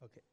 OK，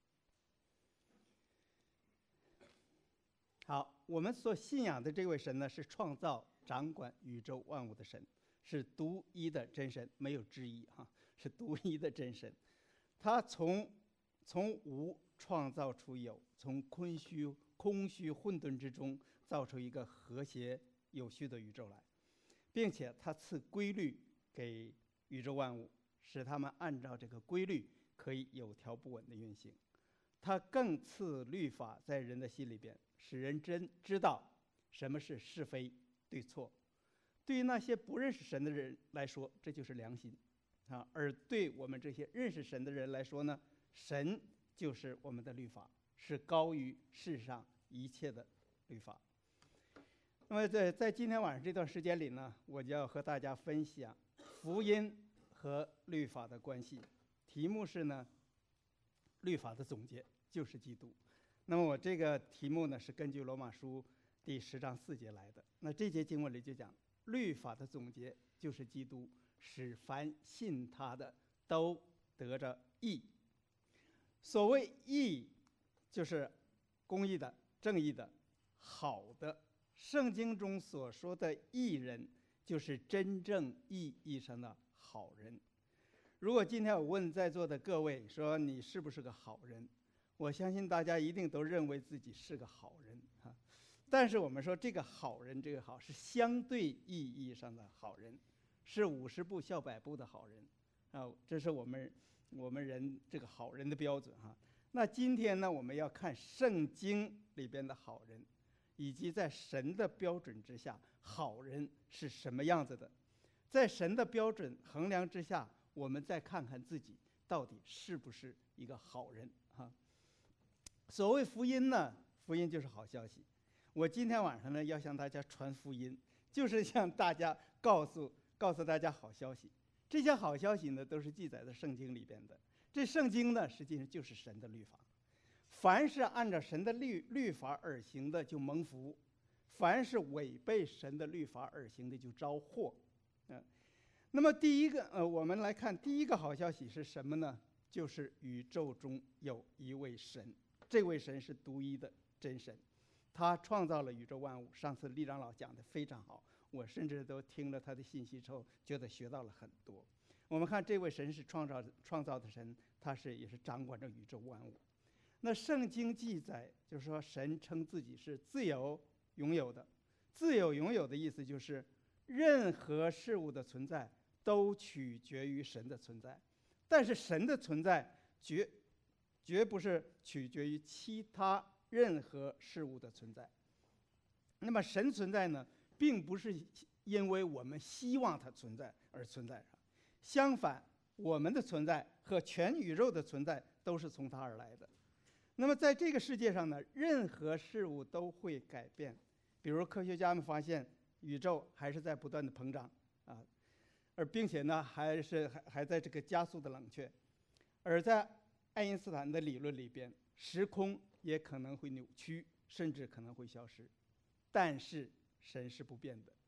好，我们所信仰的这位神呢，是创造、掌管宇宙万物的神，是独一的真神，没有之一哈，是独一的真神。他从无创造出有，从空虚混沌之中造出一个和谐有序的宇宙来，并且他赐规律给宇宙万物，使他们按照这个规律可以有条不紊的运行。他更赐律法在人的心里边，使人真知道什么是是非对错。对于那些不认识神的人来说，这就是良心啊；而对我们这些认识神的人来说呢，神就是我们的律法，是高于世上一切的律法。那么在今天晚上这段时间里呢，我就要和大家分享福音和律法的关系。题目是呢，律法的总结就是基督。那么我这个题目呢，是根据罗马书第10章4节来的。那这节经文里就讲，律法的总结就是基督，使凡信他的都得着义。所谓义，就是公义的、正义的、好的。圣经中所说的义人，就是真正意义上的好人。如果今天我问在座的各位说你是不是个好人，我相信大家一定都认为自己是个好人啊。但是我们说这个好人，这个好是相对意义上的好人，是50步笑100步的好人啊，这是我们人这个好人的标准哈。那今天呢，我们要看圣经里边的好人，以及在神的标准之下，好人是什么样子的。在神的标准衡量之下，我们再看看自己到底是不是一个好人哈。所谓福音呢，福音就是好消息。我今天晚上呢，要向大家传福音，就是向大家告诉大家好消息。这些好消息呢，都是记载在圣经里边的。这圣经呢，实际上就是神的律法。凡是按照神的律法而行的，就蒙福；凡是违背神的律法而行的，就遭祸。那么第一个，我们来看第一个好消息是什么呢？就是宇宙中有一位神，这位神是独一的真神，他创造了宇宙万物。上次李长老讲的非常好，我甚至都听了他的信息之后，觉得学到了很多。我们看这位神是创造的神，他也是掌管着宇宙万物。那圣经记载就是说，神称自己是自由拥有的。自由拥有的意思就是，任何事物的存在都取决于神的存在，但是神的存在绝不是取决于其他任何事物的存在。那么神存在呢，并不是因为我们希望它存在而存在，相反，我们的存在和全宇宙的存在都是从他而来的。那么在这个世界上呢，任何事物都会改变。比如科学家们发现宇宙还是在不断的膨胀啊，并且呢还在这个加速的冷却。而在爱因斯坦的理论里边，时空也可能会扭曲，甚至可能会消失。但是神是不变的。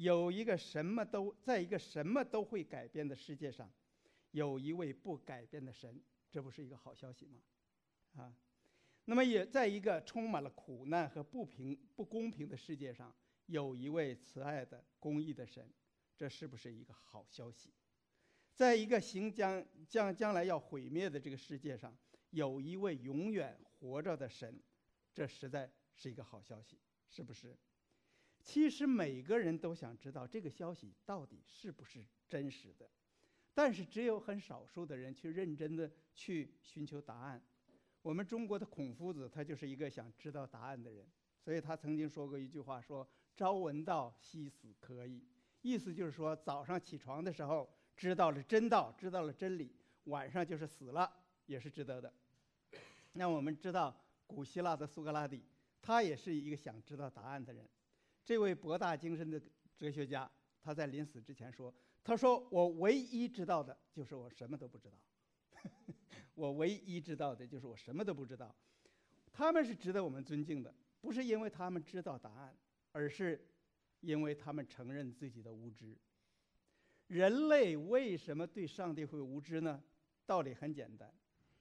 在一个什么都会改变的世界上，有一位不改变的神，这不是一个好消息吗？啊，那么也在一个充满了苦难和不公平的世界上，有一位慈爱的公义的神，这是不是一个好消息？在一个将来要毁灭的这个世界上，有一位永远活着的神，这实在是一个好消息，是不是？其实每个人都想知道这个消息到底是不是真实的，但是只有很少数的人去认真的去寻求答案。我们中国的孔夫子，他就是一个想知道答案的人，所以他曾经说过一句话，说朝闻道，夕死可矣。意思就是说，早上起床的时候知道了真道，知道了真理，晚上就是死了也是值得的。那我们知道古希腊的苏格拉底，他也是一个想知道答案的人。这位博大精深的哲学家，他在临死之前说，他说我唯一知道的就是我什么都不知道。我唯一知道的就是我什么都不知道。他们是值得我们尊敬的，不是因为他们知道答案，而是因为他们承认自己的无知。人类为什么对上帝会无知呢？道理很简单，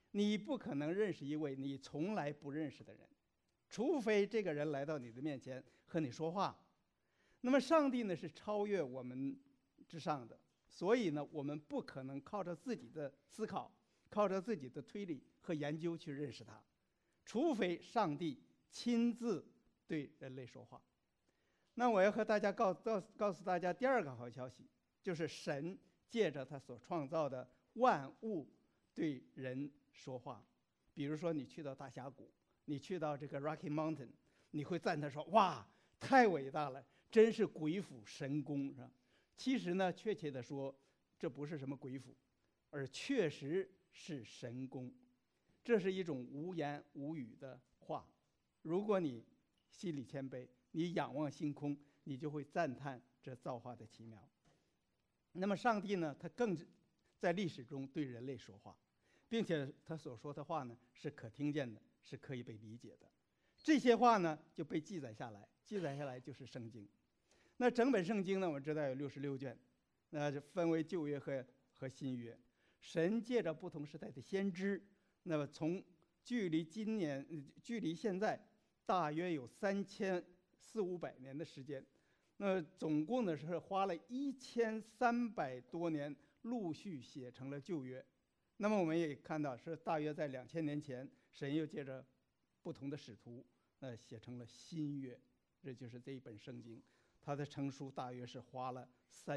你不可能认识一位你从来不认识的人，除非这个人来到你的面前和你说话。那么上帝呢，是超越我们之上的，所以呢，我们不可能靠着自己的思考，靠着自己的推理和研究去认识他，除非上帝亲自对人类说话。那我要和大家告诉大家第二个好消息，就是神借着他所创造的万物对人说话。比如说你去到大峡谷，你去到这个 Rocky Mountain， 你会赞叹说，哇，太伟大了，真是鬼斧神工，是吧？其实呢，确切的说，这不是什么鬼斧，而确实是神工。这是一种无言无语的话。如果你心里谦卑，你仰望星空，你就会赞叹这造化的奇妙。那么上帝呢，他更在历史中对人类说话，并且他所说的话呢，是可听见的，是可以被理解的。这些话呢，就被记载下来，记载下来就是圣经。那整本圣经呢，我们知道有66卷，那就分为旧约和新约。神借着不同时代的先知，那么从距离现在大约有3400-500年的时间，那总共呢是花了1300多年，陆续写成了旧约。那么我们也看到，是大约在2000年前，神又借着不同的使徒，写成了新约。这就是这一本圣经，它的成书大约是花了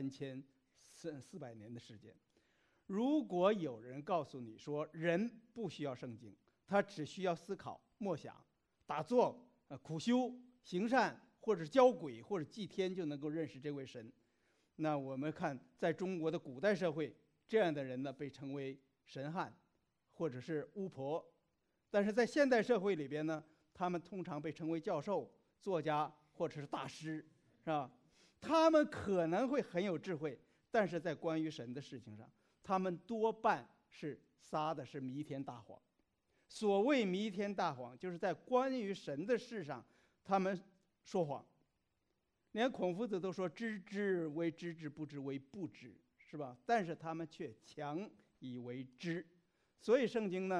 3400年的时间。如果有人告诉你说人不需要圣经，他只需要思考、默想、打坐、苦修、行善，或者教鬼，或者祭天，就能够认识这位神，那我们看在中国的古代社会，这样的人呢被称为神汉，或者是巫婆。但是在现代社会里边呢，他们通常被称为教授、作家或者是大师，是吧？他们可能会很有智慧，但是在关于神的事情上，他们多半是撒的是弥天大谎。所谓弥天大谎，就是在关于神的事上，他们说谎。连孔夫子都说知之为知之，不知为不知，是吧？但是他们却强以为知。所以圣经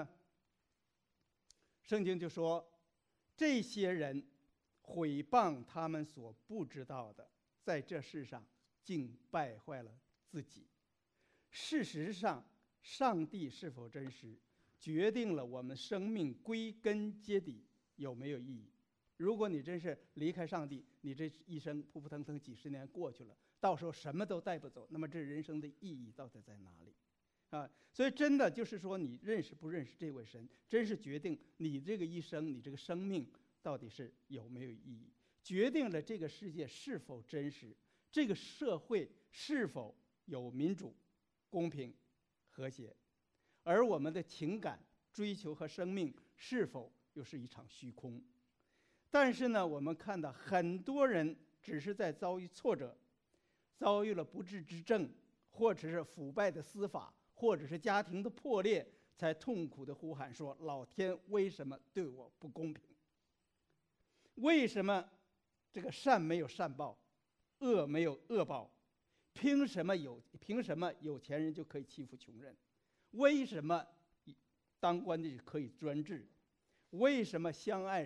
就说，这些人毁谤他们所不知道的，在这世上竟败坏了自己。事实上，上帝是否真实，决定了我们生命归根结底有没有意义。如果你真是离开上帝，你这一生扑扑腾腾几十年过去了，到时候什么都带不走，那么这人生的意义到底在哪里？所以真的就是说，你认识不认识这位神，真是决定你这个一生，你这个生命到底是有没有意义，决定了这个世界是否真实，这个社会是否有民主、公平、和谐，而我们的情感追求和生命是否又是一场虚空。但是呢，我们看到很多人只是在遭遇挫折，遭遇了不治之症，或者是腐败的司法，或者是家庭的破裂，才痛苦地呼喊说，老天为什么对我不公平？为什么这个善没有善报，恶没有恶报？凭什么有钱人就可以欺负穷人？为什么当官的就可以专制？为什么相爱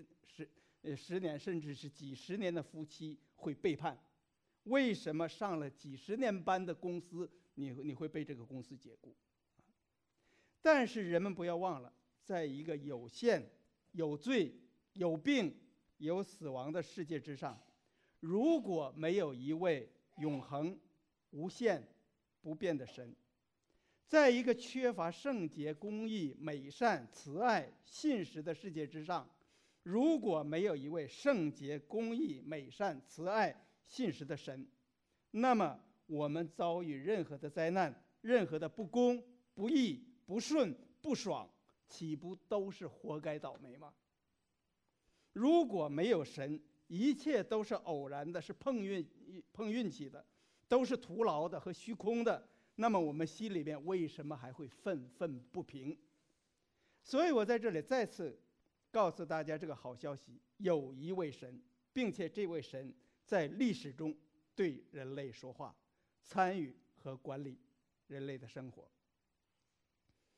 10年甚至是几十年的夫妻会背叛？为什么上了几十年班的公司，你会被这个公司解雇？但是人们不要忘了，在一个有限、有罪、有病、有死亡的世界之上，如果没有一位永恒、无限、不变的神，在一个缺乏圣洁、公义、美善、慈爱、信实的世界之上，如果没有一位圣洁、公义、美善、慈爱、信实的神，那么我们遭遇任何的灾难、任何的不公、不义、不顺、不爽，岂不都是活该倒霉吗？如果没有神，一切都是偶然的，是碰运气的，都是徒劳的和虚空的，那么我们心里面为什么还会愤愤不平？所以我在这里再次告诉大家这个好消息，有一位神，并且这位神在历史中对人类说话，参与和管理人类的生活。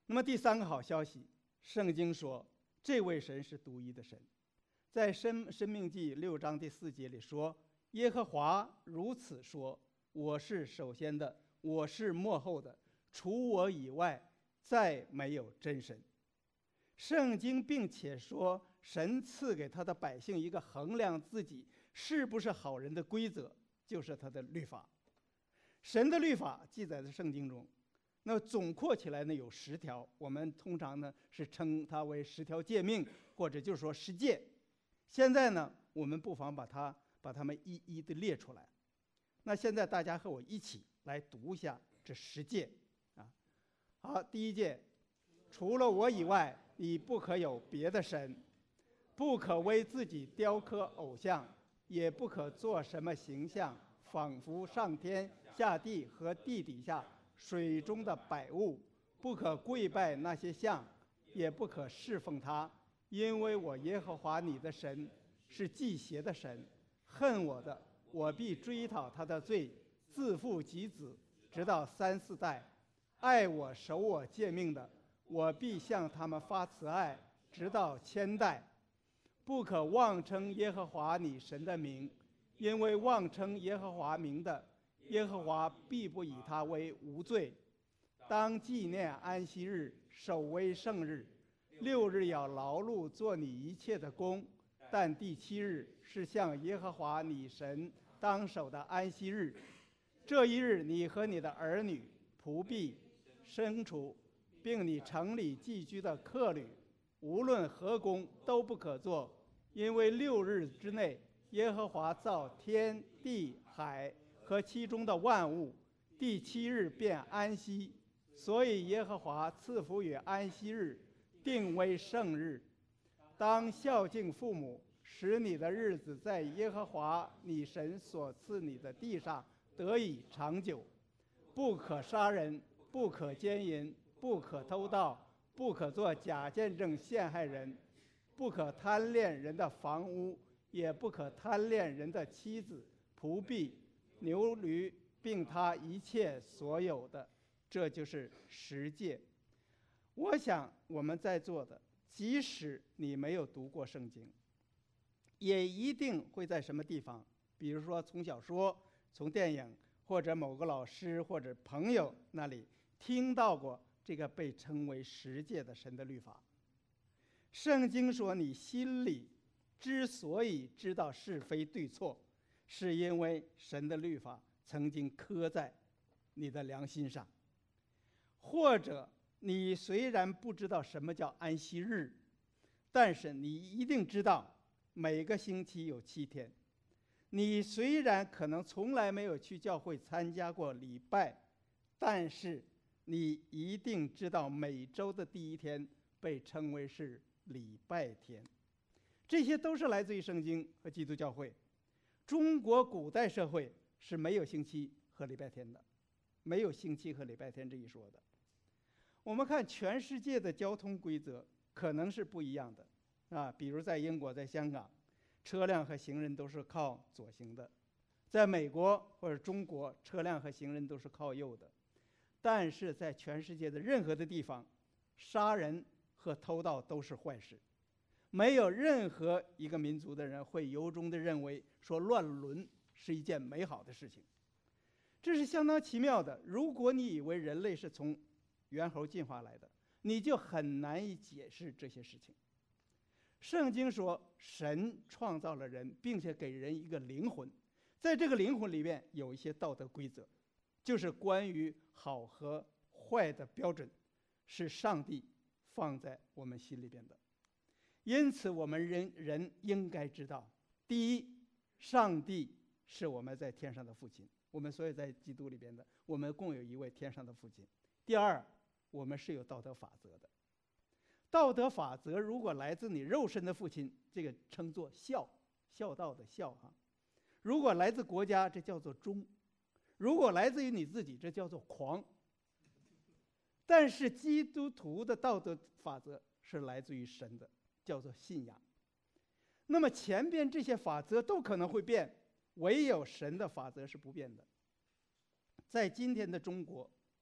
那么第三个好消息，圣经说这位神是独一的神。在申命记6章第4节里说，耶和华如此说，我是首先的，我是末后的，除我以外再没有真神。圣经并且说，神赐给他的百姓一个衡量自己是不是好人的规则，就是他的律法。神的律法记载在圣经中，那总括起来呢有10条，我们通常呢是称它为10条诫命，或者就是说10诫。现在呢，我们不妨把它们一一的列出来。那现在大家和我一起来读一下这10诫啊。好，第1诫，除了我以外，你不可有别的神，不可为自己雕刻偶像，也不可做什么形象，仿佛上天下地和地底下水中的百物，不可跪拜那些像，也不可侍奉他，因为我耶和华你的神是忌邪的神，恨我的，我必追讨他的罪，自父及子，直到3、4代；爱我守我诫命的，我必向他们发慈爱，直到1000代。不可妄称耶和华你神的名，因为妄称耶和华名的，耶和华必不以他为无罪。当纪念安息日，守为圣日。6日要劳碌做你一切的工，但第7日是向耶和华你神当守的安息日。这一日，你和你的儿女、仆婢、牲畜，并你城里寄居的客旅，无论何工都不可做，因为6日之内，耶和华造天地海和其中的万物，第7日便安息，所以耶和华赐福于安息日，定为圣日。当孝敬父母，使你的日子在耶和华你神所赐你的地上得以长久。不可杀人，不可奸淫，不可偷盗，不可做假见证陷害人，不可贪恋人的房屋，也不可贪恋人的妻子、仆婢、牛驴，并他一切所有的。这就是10诫。我想我们在座的，即使你没有读过圣经，也一定会在什么地方，比如说从小说、从电影，或者某个老师或者朋友那里听到过这个被称为10诫的神的律法。圣经说，你心里之所以知道是非对错，是因为神的律法曾经刻在你的良心上。或者你虽然不知道什么叫安息日，但是你一定知道每个星期有7天。你虽然可能从来没有去教会参加过礼拜，但是你一定知道每周的第1天被称为是礼拜天。这些都是来自于圣经和基督教会。中国古代社会是没有星期和礼拜天的，没有星期和礼拜天这一说的。我们看全世界的交通规则可能是不一样的比如在英国、在香港，车辆和行人都是靠左行的；在美国或者中国，车辆和行人都是靠右的。但是在全世界的任何的地方，杀人和偷盗都是坏事。没有任何一个民族的人会由衷地认为说乱伦是一件美好的事情。这是相当奇妙的。如果你以为人类是从猿猴进化来的，你就很难以解释这些事情。圣经说，神创造了人，并且给人一个灵魂，在这个灵魂里面有一些道德规则，就是关于好和坏的标准，是上帝放在我们心里边的。因此我们人应该知道，第一，上帝是我们在天上的父亲，我们所有在基督里边的，我们共有一位天上的父亲。第二，我们是有道德法则的。道德法则如果来自你肉身的父亲，这个称作孝，孝道的孝如果来自国家，这叫做忠；如果来自于你自己，这叫做狂。但是基督徒的道德法则是来自于神的，叫做信仰。那么前边这些法则都可能会变，唯有神的法则是不变的。在今天的中国，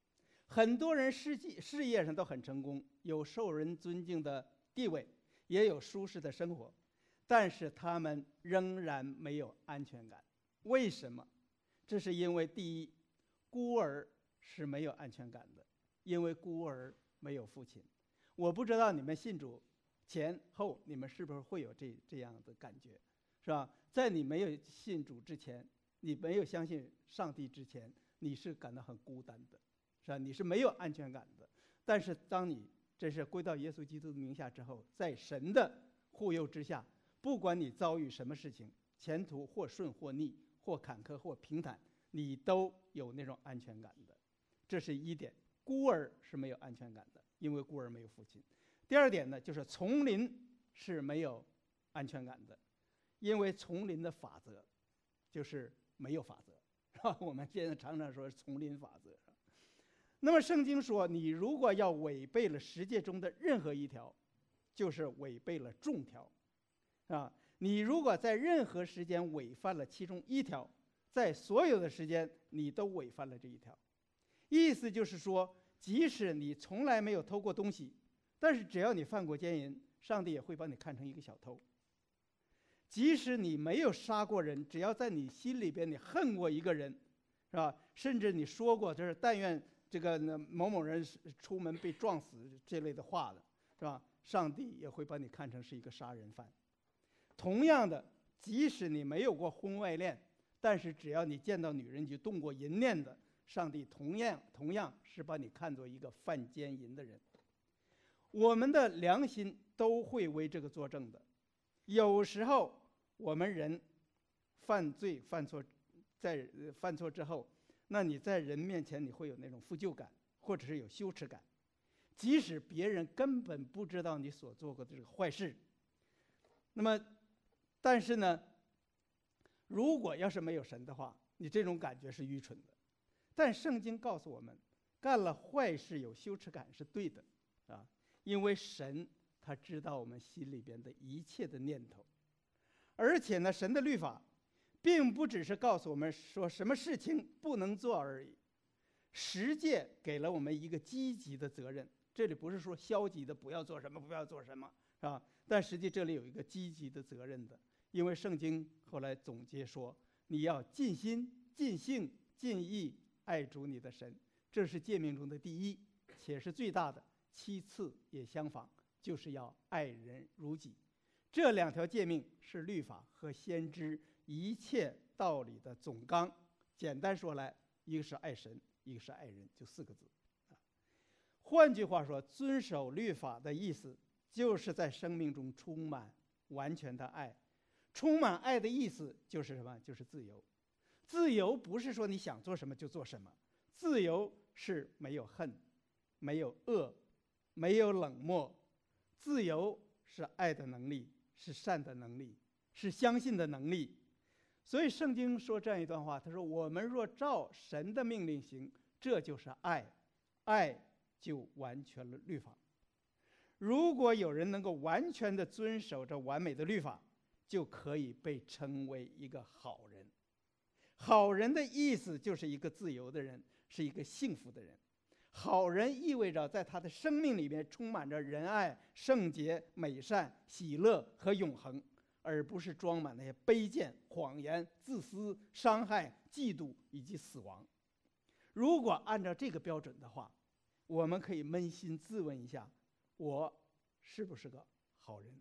很多人事业上都很成功，有受人尊敬的地位，也有舒适的生活，但是他们仍然没有安全感。为什么？这是因为第一，孤儿是没有安全感的，因为孤儿没有父亲。我不知道你们信主前后，你们是不是会有这样的感觉，是吧？在你没有信主之前，你没有相信上帝之前，你是感到很孤单的，是吧？你是没有安全感的。但是当你这是归到耶稣基督的名下之后，在神的护佑之下，不管你遭遇什么事情，前途或顺或逆，或坎坷或平坦，你都有那种安全感的。这是一点。孤儿是没有安全感的，因为孤儿没有父亲。第二点呢，就是丛林是没有安全感的，因为丛林的法则就是没有法则，是吧？我们现在常常说丛林法则。那么圣经说，你如果要违背了十诫中的任何一条，就是违背了众条，啊，你如果在任何时间违反了其中一条，在所有的时间你都违反了这一条。意思就是说，即使你从来没有偷过东西，但是只要你犯过奸淫，上帝也会把你看成一个小偷。即使你没有杀过人，只要在你心里边你恨过一个人，是吧？甚至你说过就是但愿这个某某人出门被撞死这类的话的，是吧？上帝也会把你看成是一个杀人犯。同样的，即使你没有过婚外恋，但是只要你见到女人就动过淫念的，上帝同样是把你看作一个犯奸淫的人。我们的良心都会为这个作证的。有时候我们人犯错之后，那你在人面前你会有那种负疚感，或者是有羞耻感，即使别人根本不知道你所做过的这个坏事。那么但是呢，如果要是没有神的话，你这种感觉是愚蠢的。但圣经告诉我们，干了坏事有羞耻感是对的，啊，因为神他知道我们心里边的一切的念头。而且呢，神的律法并不只是告诉我们说什么事情不能做而已，十诫给了我们一个积极的责任。这里不是说消极的不要做什么不要做什么，是吧？但实际这里有一个积极的责任的，因为圣经后来总结说，你要尽心尽性尽意爱主你的神，这是诫命中的第一，且是最大的，其次也相仿，就是要爱人如己。这两条诫命是律法和先知一切道理的总纲。简单说来，一个是爱神，一个是爱人，就4个字。换句话说，遵守律法的意思就是在生命中充满完全的爱。充满爱的意思就是什么？就是自由。自由不是说你想做什么就做什么，自由是没有恨，没有恶，没有冷漠。自由是爱的能力，是善的能力，是相信的能力。所以圣经说这样一段话，他说，我们若照神的命令行，这就是爱，爱就完全了律法。如果有人能够完全的遵守这完美的律法，就可以被称为一个好人。好人的意思就是一个自由的人，是一个幸福的人。好人意味着在他的生命里面充满着仁爱、圣洁、美善、喜乐和永恒，而不是装满那些卑贱、谎言、自私、伤害、嫉妒以及死亡。如果按照这个标准的话，我们可以扪心自问一下，我是不是个好人？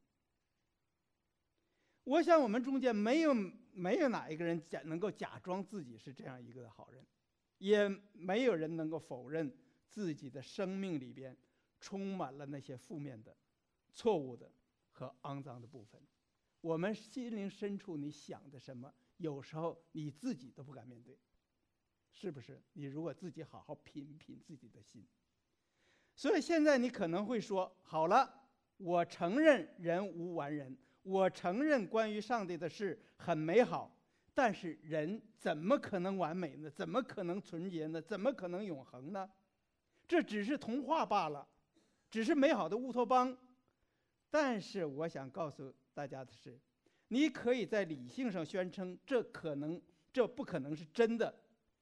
我想我们中间没有哪一个人能够假装自己是这样一个好人，也没有人能够否认自己的生命里边充满了那些负面的、错误的和肮脏的部分。我们心灵深处你想的什么，有时候你自己都不敢面对，是不是？你如果自己好好品品自己的心。所以现在你可能会说，好了，我承认人无完人，我承认关于上帝的事很美好，但是人怎么可能完美呢？怎么可能纯洁呢？怎么可能永恒呢？这只是童话罢了，只是美好的乌托邦。但是我想告诉大家的是，你可以在理性上宣称这不可能是真的，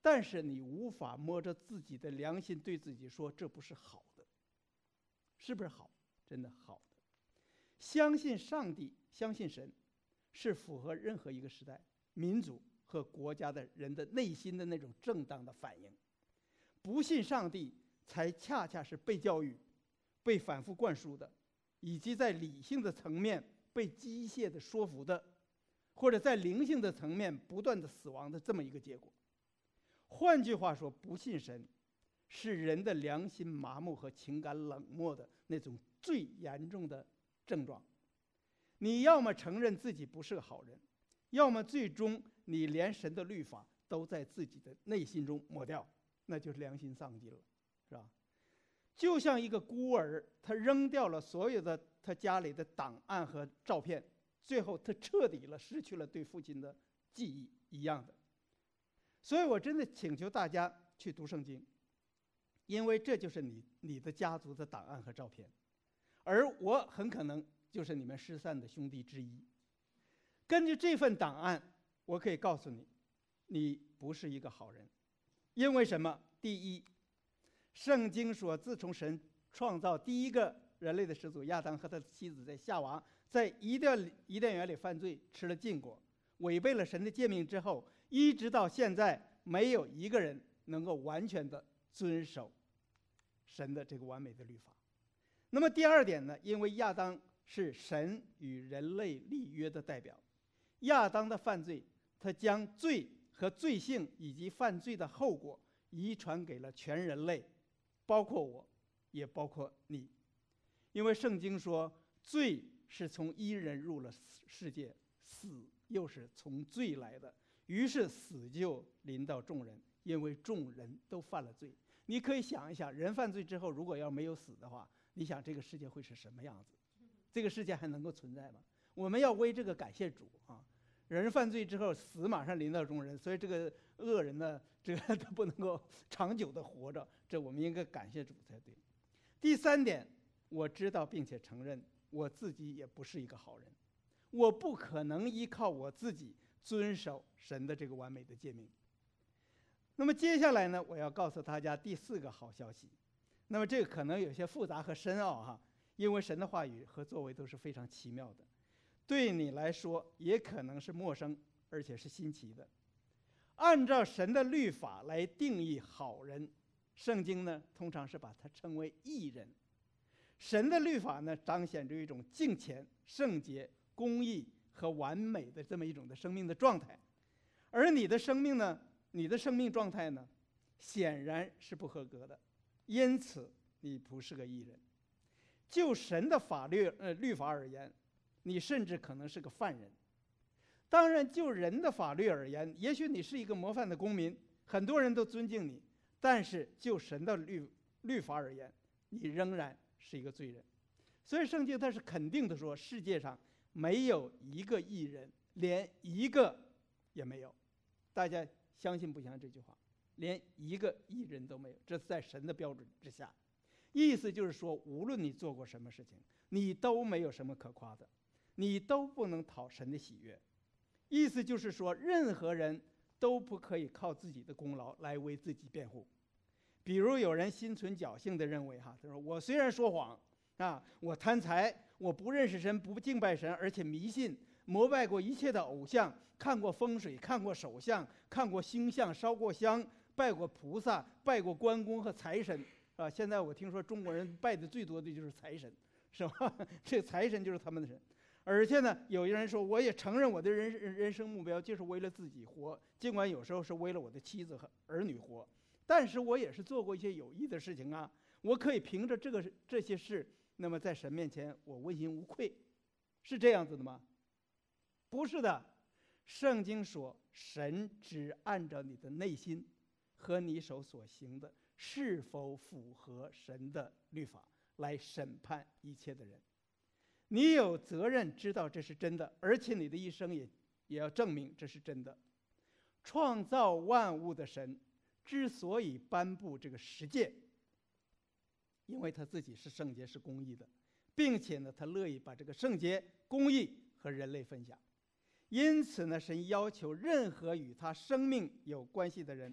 但是你无法摸着自己的良心对自己说这不是好的，是不是好？真的好的。相信上帝，相信神，是符合任何一个时代、民族和国家的人的内心的那种正当的反应。不信上帝，才恰恰是被教育、被反复灌输的，以及在理性的层面被机械的说服的，或者在灵性的层面不断的死亡的这么一个结果。换句话说，不信神是人的良心麻木和情感冷漠的那种最严重的症状。你要么承认自己不是个好人，要么最终你连神的律法都在自己的内心中抹掉，那就是良心丧尽了，是吧？就像一个孤儿，他扔掉了所有的他家里的档案和照片，最后他彻底了失去了对父亲的记忆一样的。所以我真的请求大家去读圣经，因为这就是你的家族的档案和照片，而我很可能就是你们失散的兄弟之一。根据这份档案，我可以告诉你，你不是一个好人。因为什么？第一，圣经说，自从神创造第一个人类的始祖亚当和他的妻子在夏娃在伊甸园里犯罪，吃了禁果，违背了神的诫命之后，一直到现在，没有一个人能够完全的遵守神的这个完美的律法。那么第二点呢？因为亚当是神与人类立约的代表，亚当的犯罪，他将罪和罪性以及犯罪的后果遗传给了全人类，包括我，也包括你。因为圣经说，罪是从一人入了世界，死又是从罪来的，于是死就临到众人，因为众人都犯了罪。你可以想一想，人犯罪之后，如果要没有死的话，你想这个世界会是什么样子？这个世界还能够存在吗？我们要为这个感谢主啊！人犯罪之后，死马上临到众人，所以这个恶人呢，这个他不能够长久的活着，这我们应该感谢主才对。第三点，我知道并且承认我自己也不是一个好人，我不可能依靠我自己遵守神的这个完美的诫命。那么接下来呢，我要告诉大家第四个好消息。那么这个可能有些复杂和深奥哈，因为神的话语和作为都是非常奇妙的，对你来说也可能是陌生而且是新奇的。按照神的律法来定义好人，圣经呢通常是把它称为义人。神的律法呢彰显着一种敬虔、圣洁、公义和完美的这么一种的生命的状态，而你的生命呢，你的生命状态呢，显然是不合格的，因此你不是个义人。就神的律法而言，你甚至可能是个犯人。当然，就人的法律而言，也许你是一个模范的公民，很多人都尊敬你，但是就神的律法而言，你仍然是一个罪人。所以圣经它是肯定的说，世界上没有一个义人，连一个也没有。大家相信不相信这句话？连一个义人都没有，这是在神的标准之下。意思就是说，无论你做过什么事情，你都没有什么可夸的，你都不能讨神的喜悦。意思就是说，任何人都不可以靠自己的功劳来为自己辩护。比如有人心存侥幸地认为他说，我虽然说谎啊，我贪财，我不认识神，不敬拜神，而且迷信，膜拜过一切的偶像，看过风水，看过手相，看过星象，烧过香，拜过菩萨，拜过关公和财神啊。现在我听说中国人拜的最多的就是财神，是吧？这财神就是他们的神。而且呢，有一人说，我也承认我的人生目标就是为了自己活，尽管有时候是为了我的妻子和儿女活，但是我也是做过一些有益的事情啊。我可以凭着这些事，那么在神面前我问心无愧，是这样子的吗？不是的。圣经说，神只按照你的内心和你手所行的是否符合神的律法来审判一切的人。你有责任知道这是真的，而且你的一生也要证明这是真的。创造万物的神之所以颁布这个十诫，因为他自己是圣洁是公义的，并且呢，他乐意把这个圣洁公义和人类分享。因此呢，神要求任何与他生命有关系的人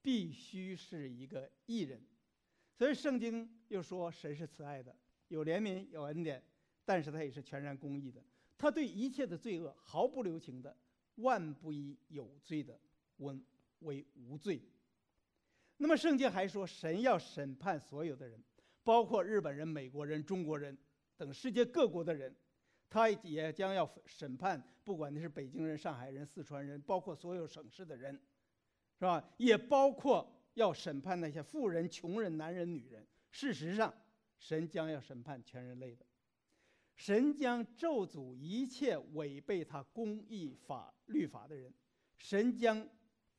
必须是一个义人。所以圣经又说神是慈爱的，有怜悯有恩典，但是他也是全然公义的，他对一切的罪恶毫不留情的，万不以有罪的为无罪。那么圣经还说神要审判所有的人，包括日本人、美国人、中国人等世界各国的人，他也将要审判，不管你是北京人、上海人、四川人，包括所有省市的人，是吧？也包括要审判那些富人、穷人、男人、女人。事实上，神将要审判全人类的。神将咒诅一切违背他公义律法的人，神将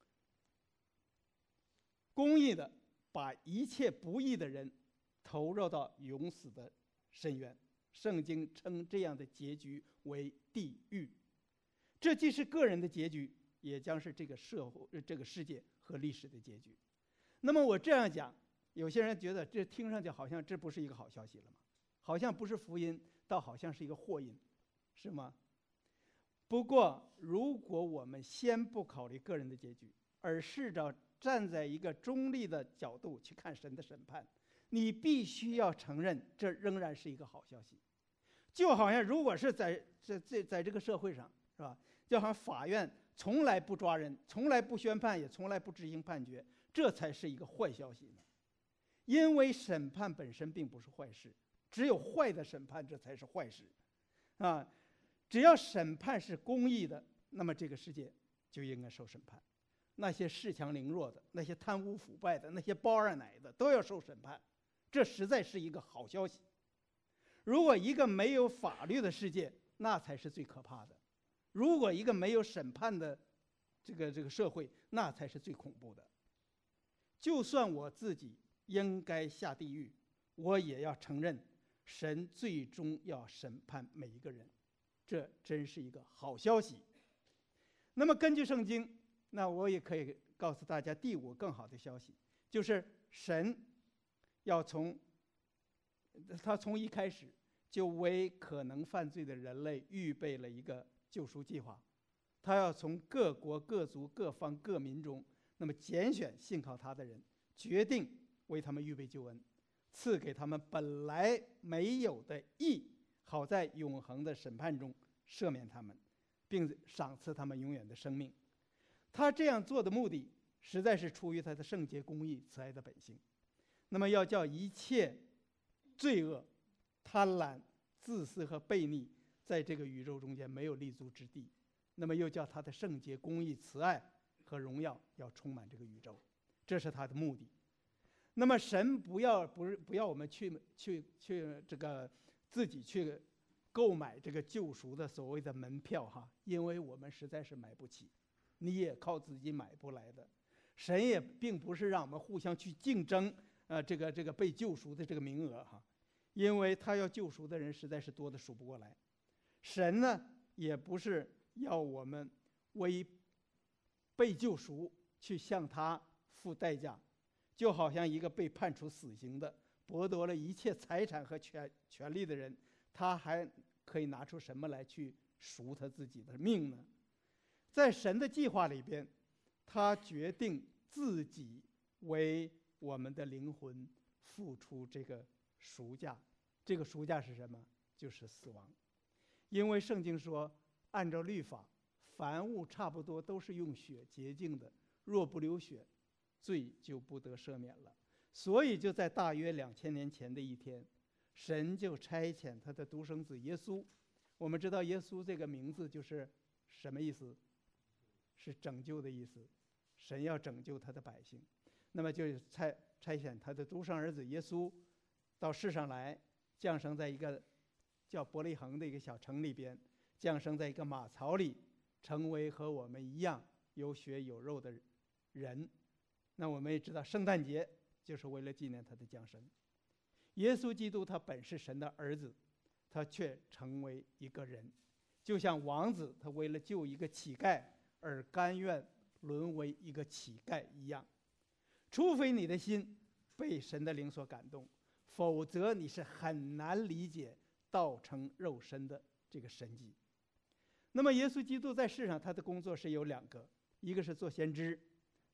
公义的把一切不义的人投入到永死的深渊。圣经称这样的结局为地狱。这既是个人的结局，也将是这个社会、这个世界和历史的结局。那么我这样讲，有些人觉得这听上去好像这不是一个好消息了吗？好像不是福音，倒好像是一个祸音，是吗？不过，如果我们先不考虑个人的结局，而试着站在一个中立的角度去看神的审判，你必须要承认，这仍然是一个好消息。就好像如果是在这个社会上，是吧？就好像法院从来不抓人，从来不宣判，也从来不执行判决，这才是一个坏消息呢。因为审判本身并不是坏事，只有坏的审判，这才是坏事啊！只要审判是公义的，那么这个世界就应该受审判。那些恃强凌弱的，那些贪污腐败的，那些包二奶的，都要受审判。这实在是一个好消息。如果一个没有法律的世界，那才是最可怕的。如果一个没有审判的这个社会，那才是最恐怖的。就算我自己应该下地狱，我也要承认，神最终要审判每一个人。这真是一个好消息。那么根据圣经，那我也可以告诉大家第五更好的消息，就是神要从一开始就为可能犯罪的人类预备了一个救赎计划。他要从各国各族各方各民中，那么拣选信靠他的人，决定为他们预备救恩，赐给他们本来没有的义，好在永恒的审判中赦免他们，并赏赐他们永远的生命。他这样做的目的，实在是出于他的圣洁、公义、慈爱的本性。那么要叫一切罪恶、贪婪、自私和悖逆，在这个宇宙中间没有立足之地。那么又叫他的圣洁、公义、慈爱和荣耀要充满这个宇宙，这是他的目的。那么神不要我们去这个自己去购买这个救赎的所谓的门票哈，因为我们实在是买不起，你也靠自己买不来的。神也并不是让我们互相去竞争这个被救赎的这个名额哈，因为他要救赎的人实在是多的数不过来。神呢也不是要我们为被救赎去向他付代价，就好像一个被判处死刑的剥夺了一切财产和权利的人，他还可以拿出什么来去赎他自己的命呢？在神的计划里边，他决定自己为我们的灵魂付出这个赎价。这个赎价是什么？就是死亡。因为圣经说，按照律法，凡物差不多都是用血洁净的，若不流血，罪就不得赦免了。所以就在大约2000年前的一天，神就差遣他的独生子耶稣。我们知道耶稣这个名字就是什么意思？是拯救的意思。神要拯救他的百姓，那么就差遣他的独生儿子耶稣到世上来，降生在一个叫伯利恒的一个小城里边，降生在一个马槽里，成为和我们一样有血有肉的人。那我们也知道圣诞节就是为了纪念他的降生。耶稣基督他本是神的儿子，他却成为一个人，就像王子他为了救一个乞丐而甘愿沦为一个乞丐一样。除非你的心被神的灵所感动，否则你是很难理解道成肉身的这个神迹。那么耶稣基督在世上他的工作是有2个，一个是做先知，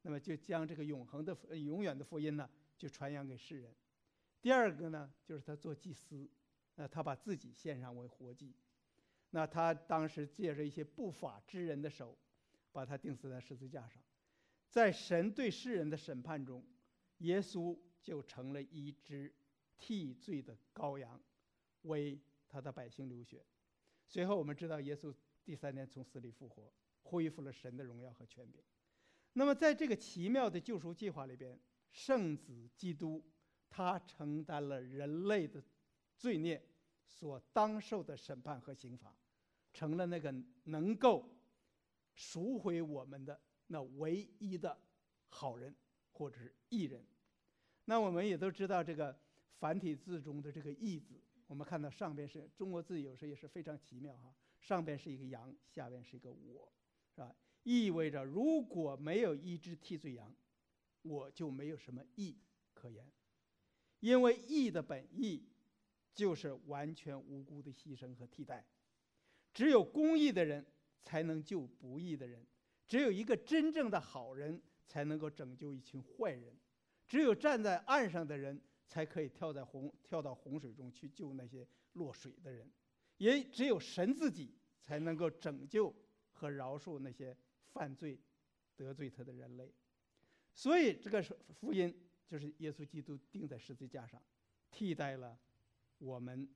那么就将这个永远的福音呢，就传扬给世人。第二个呢，就是他做祭司，他把自己献上为活祭。那他当时借着一些不法之人的手，把他钉死在十字架上。在神对世人的审判中，耶稣就成了一只替罪的羔羊，为他的百姓流血。随后我们知道，耶稣第3天从死里复活，恢复了神的荣耀和权柄。那么在这个奇妙的救赎计划里边，圣子基督他承担了人类的罪孽所当受的审判和刑罚，成了那个能够赎回我们的那唯一的好人或者是义人。那我们也都知道，这个繁体字中的这个义字，我们看到上边是中国字，有时候也是非常奇妙哈，上边是一个羊，下边是一个我，是吧？意味着如果没有一只替罪羊，我就没有什么义可言。因为义的本意就是完全无辜的牺牲和替代。只有公义的人才能救不义的人，只有一个真正的好人才能够拯救一群坏人，只有站在岸上的人才可以跳到洪水中去救那些落水的人，也只有神自己才能够拯救和饶恕那些犯罪得罪他的人类。所以这个福音就是耶稣基督钉在十字架上，替代了我们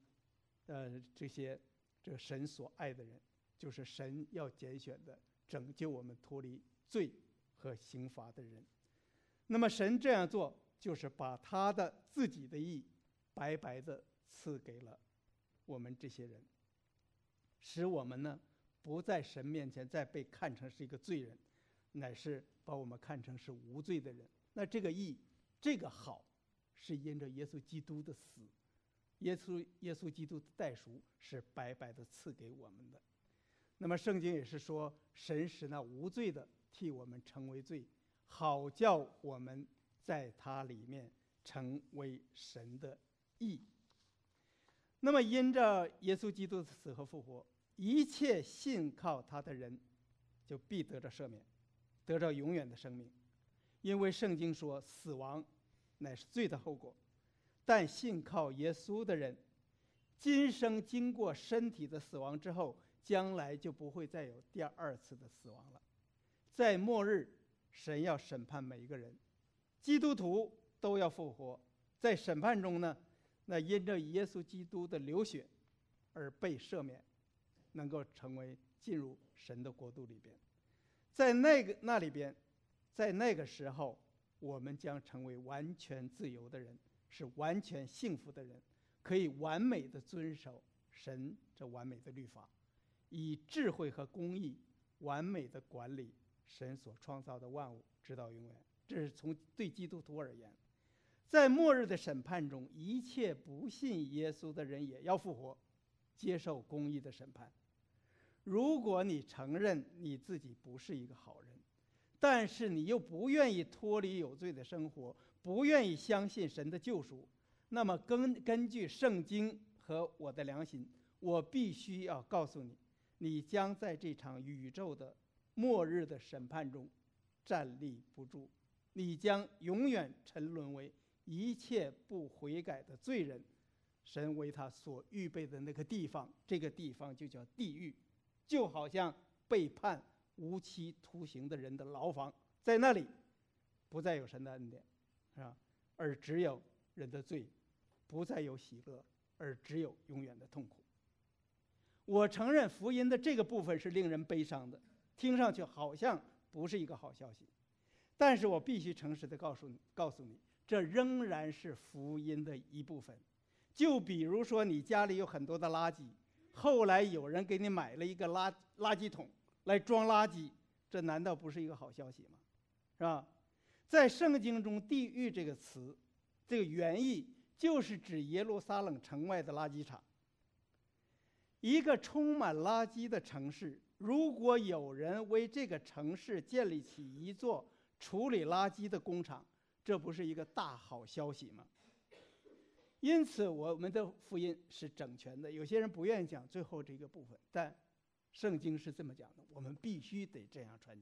这个神所爱的人，就是神要拣选的拯救我们脱离罪和刑罚的人。那么神这样做，就是把他的自己的义白白的赐给了我们这些人，使我们呢不在神面前再被看成是一个罪人，乃是把我们看成是无罪的人。那这个义，这个好，是因着耶稣基督的死，耶稣基督的代赎是白白的赐给我们的。那么圣经也是说，神使那无罪的替我们成为罪，好叫我们在他里面成为神的义。那么因着耶稣基督的死和复活，一切信靠他的人就必得着赦免，得着永远的生命。因为圣经说，死亡乃是罪的后果，但信靠耶稣的人，今生经过身体的死亡之后，将来就不会再有第二次的死亡了。在末日，神要审判每一个人，基督徒都要复活。在审判中呢，那因着耶稣基督的流血而被赦免，能够成为进入神的国度里边。在那里边，在那个时候，我们将成为完全自由的人，是完全幸福的人，可以完美的遵守神这完美的律法，以智慧和公义完美的管理神所创造的万物，直到永远。这是从对基督徒而言。在末日的审判中，一切不信耶稣的人也要复活，接受公义的审判。如果你承认你自己不是一个好人，但是你又不愿意脱离有罪的生活，不愿意相信神的救赎，那么根据圣经和我的良心，我必须要告诉你，你将在这场宇宙的末日的审判中站立不住，你将永远沉沦为一切不悔改的罪人。神为他所预备的那个地方，这个地方就叫地狱，就好像被判无期徒刑的人的牢房，在那里不再有神的恩典，是吧？而只有人的罪，不再有喜乐，而只有永远的痛苦。我承认福音的这个部分是令人悲伤的，听上去好像不是一个好消息，但是我必须诚实的告诉你，这仍然是福音的一部分。就比如说你家里有很多的垃圾，后来有人给你买了一个垃圾桶来装垃圾，这难道不是一个好消息吗？是吧？在圣经中，地狱这个词，这个原意就是指耶路撒冷城外的垃圾场。一个充满垃圾的城市，如果有人为这个城市建立起一座处理垃圾的工厂，这不是一个大好消息吗？因此我们的福音是整全的。有些人不愿意讲最后这个部分，但圣经是这么讲的，我们必须得这样传讲。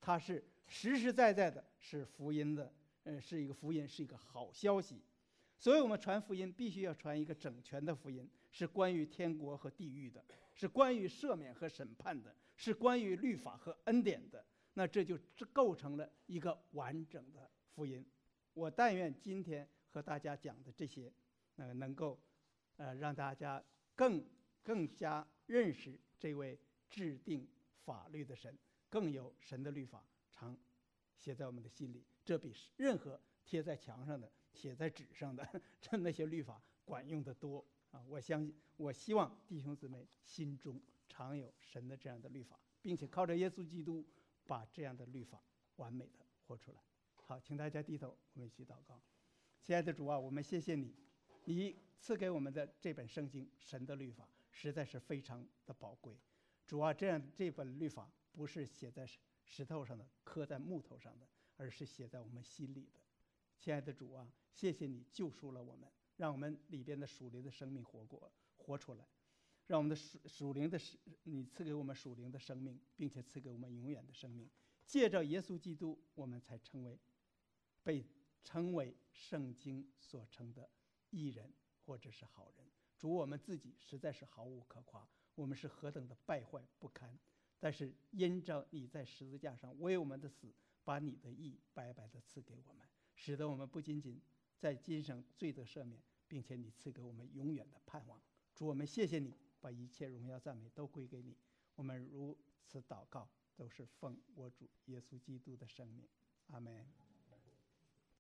它是实实在在的，是福音的，是一个福音，是一个好消息。所以我们传福音必须要传一个整全的福音，是关于天国和地狱的，是关于赦免和审判的，是关于律法和恩典的。那这就构成了一个完整的福音。我但愿今天和大家讲的这些，能够让大家更加认识这位制定法律的神，更有神的律法常写在我们的心里。这比任何贴在墙上的、写在纸上的那些律法管用得多啊！我希望弟兄姊妹心中常有神的这样的律法，并且靠着耶稣基督把这样的律法完美的活出来。好，请大家低头，我们一起祷告。亲爱的主啊，我们谢谢你，你赐给我们的这本圣经神的律法实在是非常的宝贵。主啊，这本律法不是写在石头上的，刻在木头上的，而是写在我们心里的。亲爱的主啊，谢谢你救赎了我们，让我们里边的属灵的生命活出来，让我们的你赐给我们属灵的生命，并且赐给我们永远的生命。借着耶稣基督，我们才被称为圣经所称的义人或者是好人。主，我们自己实在是毫无可夸，我们是何等的败坏不堪，但是因着你在十字架上为我们的死，把你的义白白的赐给我们，使得我们不仅仅在今生罪得赦免，并且你赐给我们永远的盼望。主，我们谢谢你，把一切荣耀赞美都归给你。我们如此祷告，都是奉我主耶稣基督的圣名，阿们。